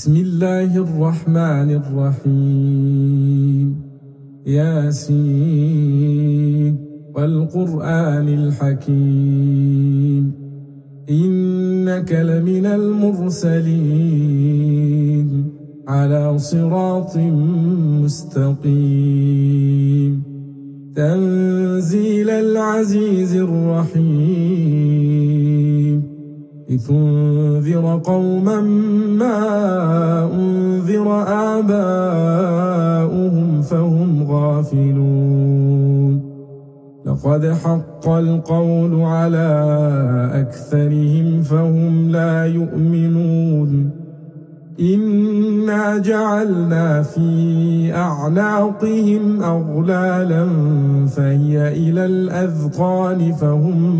بسم الله الرحمن الرحيم ياسين والقرآن الحكيم إنك لمن المرسلين على صراط مستقيم تنزيل العزيز الرحيم لتنذر قوما ما أنذر آباؤهم فهم غافلون لقد حق القول على أكثرهم فهم لا يؤمنون إنا جعلنا في أعناقهم أغلالا فهي إلى الأذقان فهم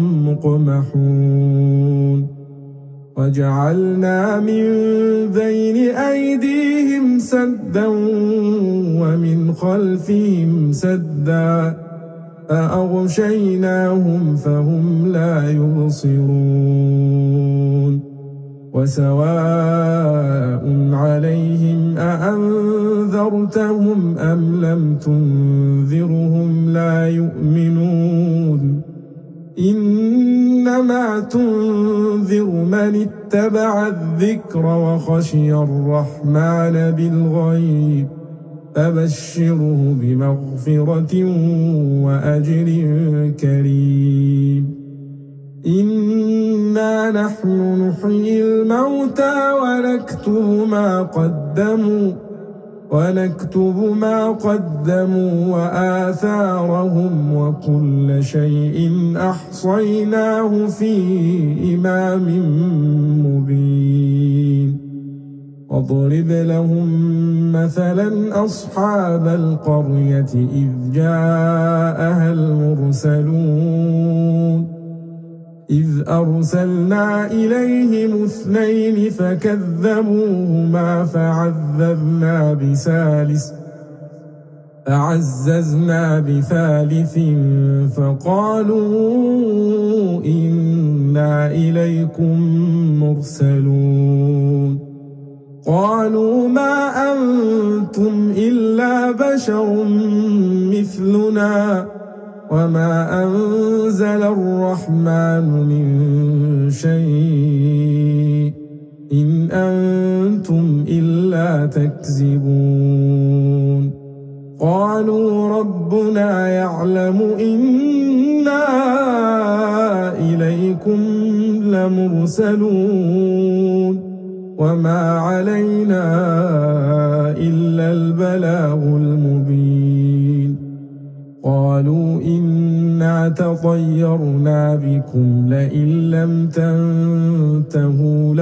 مقمحون وجعلنا من بين أيديهم سدا ومن خلفهم سدا فأغشيناهم فهم لا يبصرون وسواء عليهم أأنذرتهم أم لم تنذرهم لا يؤمنون إنما تنذر من اتبع الذكر وخشي الرحمن بالغيب فبشره بمغفرة وأجر كريم إنا نحن نحيي الموتى ونكتب ما قدموا وآثارهم وكل شيء أحصيناه في إمام مبين واضرب لهم مثلا أصحاب القرية إذ جاءها المرسلون إذ أرسلنا إليهم 2 فكذبوهما فعززنا بثالث فقالوا إنا إليكم مرسلون قالوا ما أنتم إلا بشر مثلنا وما أنزل الرحمن من شيء إن أنتم إلا تكذبون قالوا ربنا يعلم إنا إليكم لمرسلون وما علينا إلا البلاغ المبين قالوا إنا تطيرنا بكم لئن لم تنتهوا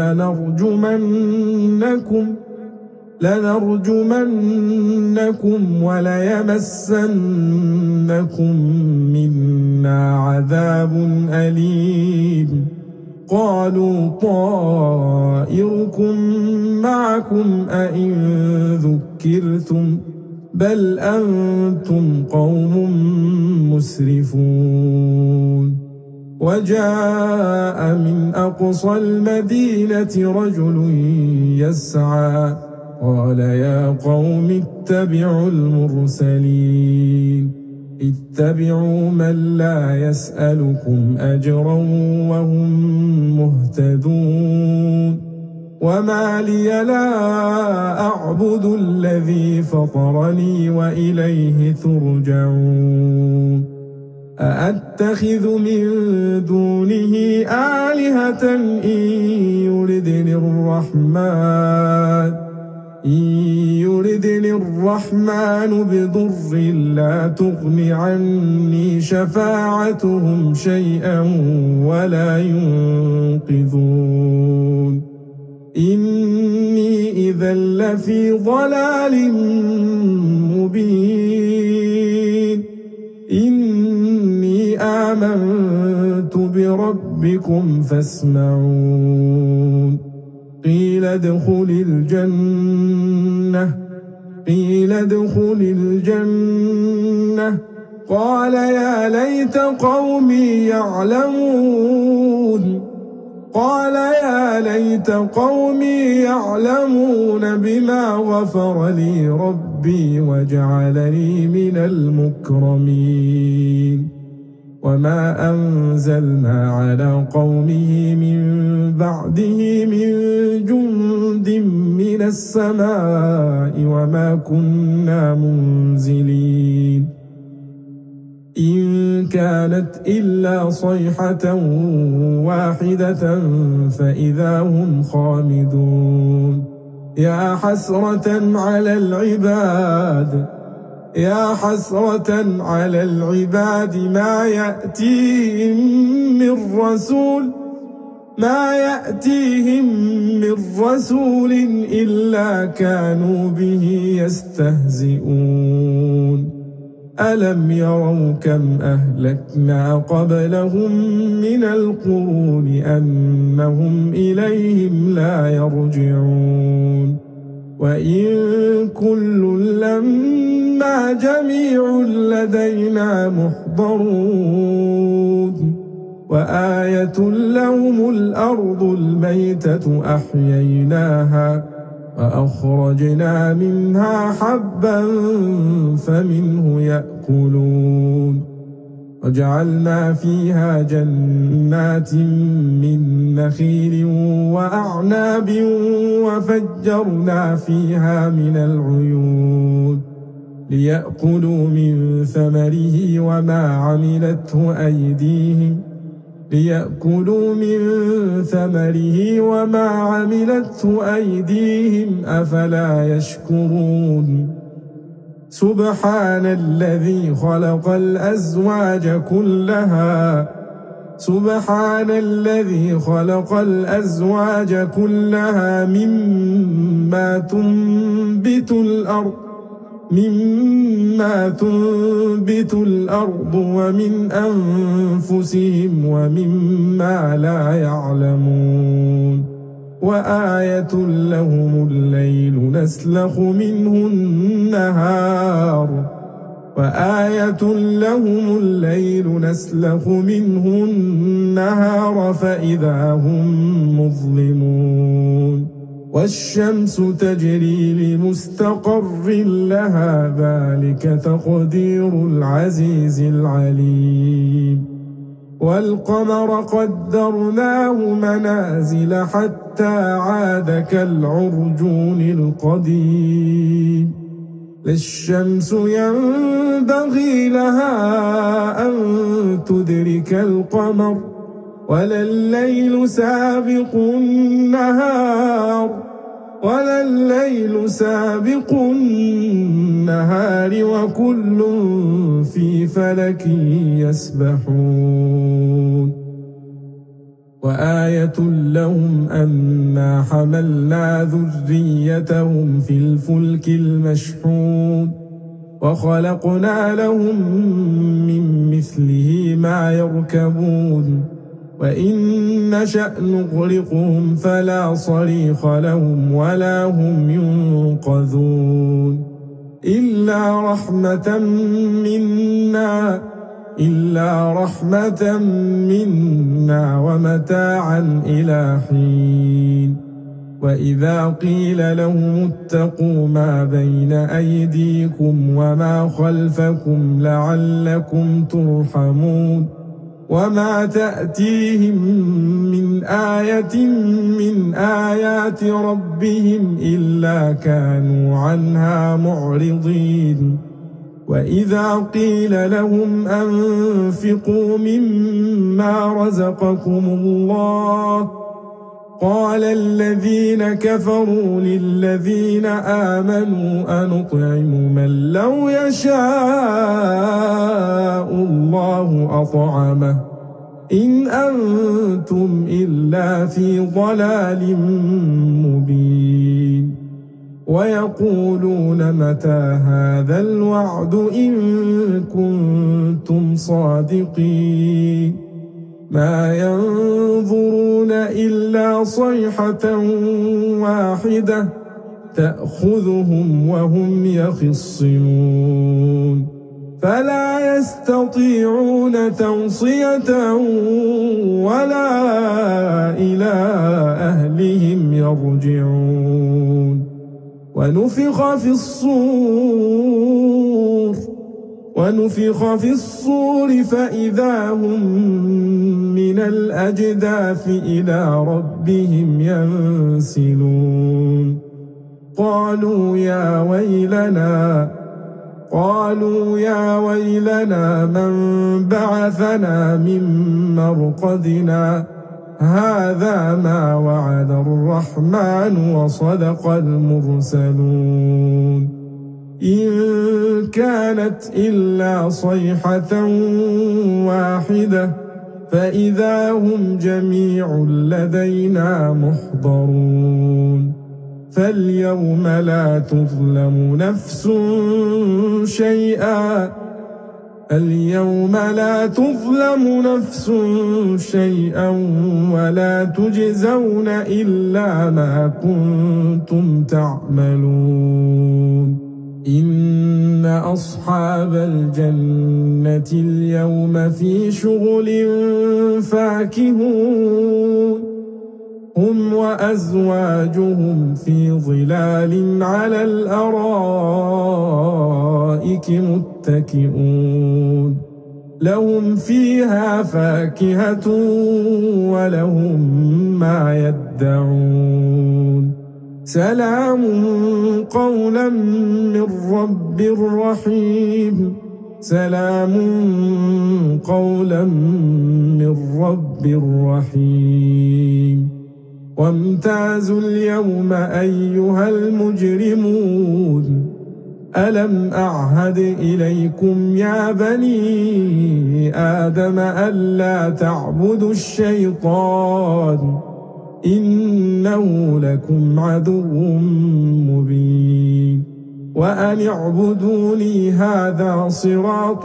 لنرجمنكم وليمسنكم منا عذاب أليم قالوا طائركم معكم أئن ذكرتم بل أنتم قوم مسرفون وجاء من أقصى المدينة رجل يسعى قال يا قوم اتبعوا المرسلين اتبعوا من لا يسألكم أجرا وهم مهتدون وما لي لا أعبد الذي فطرني وإليه ترجعون أأتخذ من دونه آلهة إن يردني الرحمن بضر لا تغن عني شفاعتهم شيئا ولا ينقذون إني إذا لفي ضلال مبين إني آمنت بربكم فاسمعون قيل ادخل الجنة قال يا ليت قومي يعلمون قال يا ليت قومي يعلمون بما غفر لي ربي وجعلني من المكرمين وما أنزلنا على قومه من بعده من جند من السماء وما كنا منزلين إن كانت إلا صيحة واحدة فإذا هم خامدون يا حسرة على العباد يا حسرة على العباد ما يأتيهم من رسول إلا كانوا به يستهزئون ألم يروا كم أهلكنا قبلهم من القرون أنهم إليهم لا يرجعون وإن كل لما جميع لدينا محضرون وآية لهم الأرض الميتة أحييناها وأخرجنا منها حبا فمنه يأكلون وجعلنا فيها جنات من نخيل وأعناب وفجرنا فيها من العيون ليأكلوا من ثمره وما عملته أيديهم أفلا يشكرون سبحان الذي خلق الأزواج كلها مما تنبت الأرض ومن أنفسهم ومما لا يعلمون وآية لهم الليل نسلخ منه النهار فإذا هم مظلمون والشمس تجري لمستقر لها ذلك تقدير العزيز العليم والقمر قدرناه منازل حتى عاد كالعرجون القديم لا الشمس ينبغي لها أن تدرك القمر ولا الليل سابق النهار وكل في فلك يسبحون وآية لهم أنا حملنا ذريتهم في الفلك المشحون وخلقنا لهم من مثله ما يركبون وإن نشأ نغرقهم فلا صريخ لهم ولا هم ينقذون إلا رحمة منا ومتاعا إلى حين وإذا قيل لهم اتقوا ما بين أيديكم وما خلفكم لعلكم ترحمون وما تأتيهم من آية من آيات ربهم إلا كانوا عنها معرضين وإذا قيل لهم أنفقوا مما رزقكم الله قال الذين كفروا للذين آمنوا أنطعم من لو يشاء الله أطعمه إن أنتم إلا في ضلال مبين ويقولون متى هذا الوعد إن كنتم صادقين ما ينظرون إلا صيحة واحدة تأخذهم وهم يخصمون فلا يستطيعون توصية ولا إلى أهلهم يرجعون ونفخ في الصور فإذا هم من الأجداث إلى ربهم ينسلون قالوا يا ويلنا من بعثنا من مرقدنا هذا ما وعد الرحمن وصدق المرسلون إن كانت إلا صيحة واحدة فإذا هم جميع لدينا محضرون فاليوم لا تظلم نفس شيئا ولا تجزون إلا ما كنتم تعملون إن أصحاب الجنة اليوم في شغل فاكهون هم وأزواجهم في ظلال على الأرائك متكئون لهم فيها فاكهة ولهم ما يدعون سلام قولا من رب رحيم وامتازوا اليوم أيها المجرمون ألم أعهد إليكم يا بني آدم ألا تعبدوا الشيطان إنه لكم عدو مبين وأن اعبدوني هذا صراط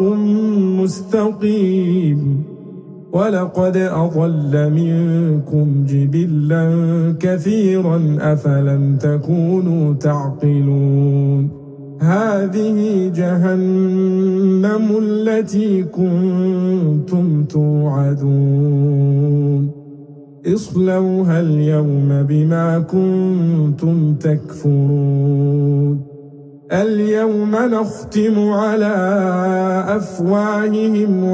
مستقيم ولقد أضل منكم جبلا كثيرا أفلم تكونوا تعقلون هذه جهنم التي كنتم توعدون اصلوها اليوم بما كنتم تكفرون اليوم نختم على أفواههم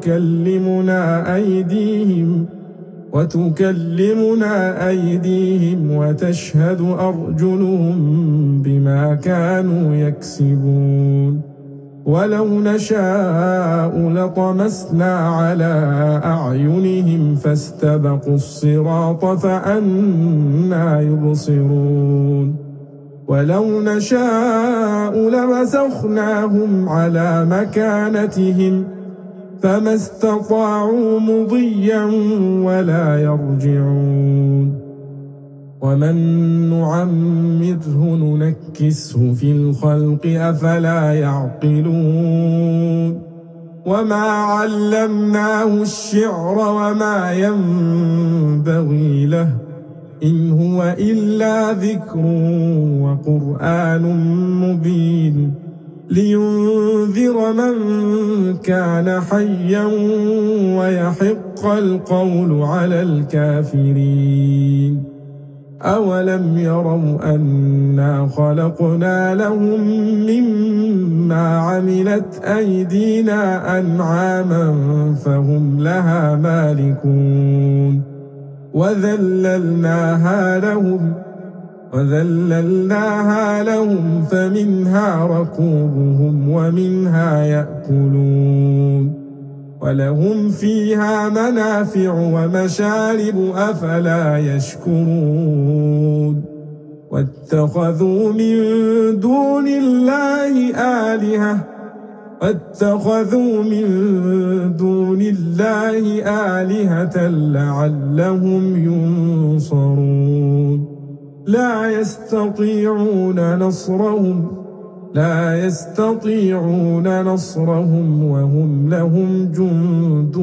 وتكلمنا أيديهم وتشهد أرجلهم بما كانوا يكسبون ولو نشاء لطمسنا على أعينهم فاستبقوا الصراط فأنى يبصرون ولو نشاء لمسخناهم على مكانتهم فما استطاعوا مضيا ولا يرجعون ومن نعمره ننكسه في الخلق أفلا يعقلون وما علمناه الشعر وما ينبغي له إن هو إلا ذكر وقرآن مبين لينذر من كان حيا ويحق القول على الكافرين أولم يروا أنا خلقنا لهم مما عملت أيدينا أنعاما فهم لها مالكون وذللناها لهم فمنها ركوبهم ومنها يأكلون ولهم فيها منافع ومشارب أفلا يشكرون واتخذوا من دون الله آلهة لعلهم ينصرون لا يستطيعون نصرهم وهم لهم جند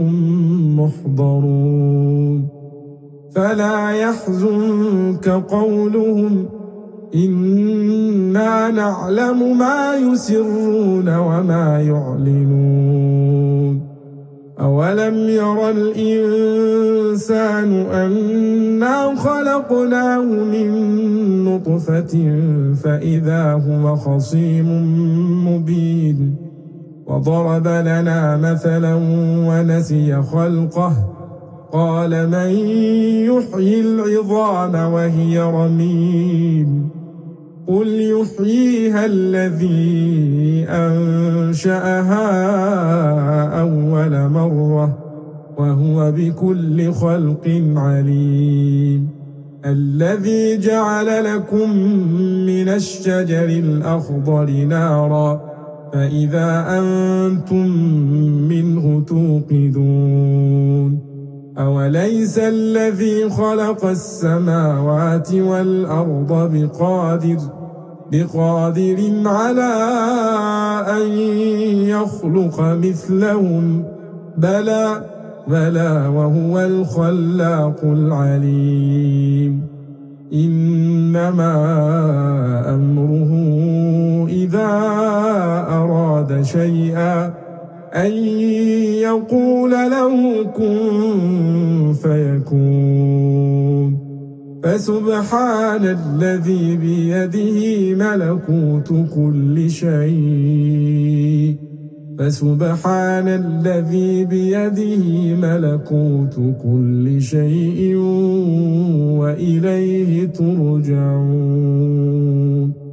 محضرون فلا يحزنك قولهم إن إنا نعلم ما يسرون وما يعلنون أولم ير الإنسان أنا خلقناه من نطفة فإذا هو خصيم مبين وضرب لنا مثلا ونسي خلقه قال من يحيي العظام وهي رميم قل يحييها الذي أنشأها أول مرة وهو بكل خلق عليم الذي جعل لكم من الشجر الأخضر نارا فإذا أنتم منه توقدون أوليس الذي خلق السماوات والأرض بقادر على أن يخلق مثلهم بلى وهو الخلاق العليم إنما أمره إذا أراد شيئا أن يقول له كن فيكون فسبحان الذي بيده ملكوت كل شيء وإليه ترجعون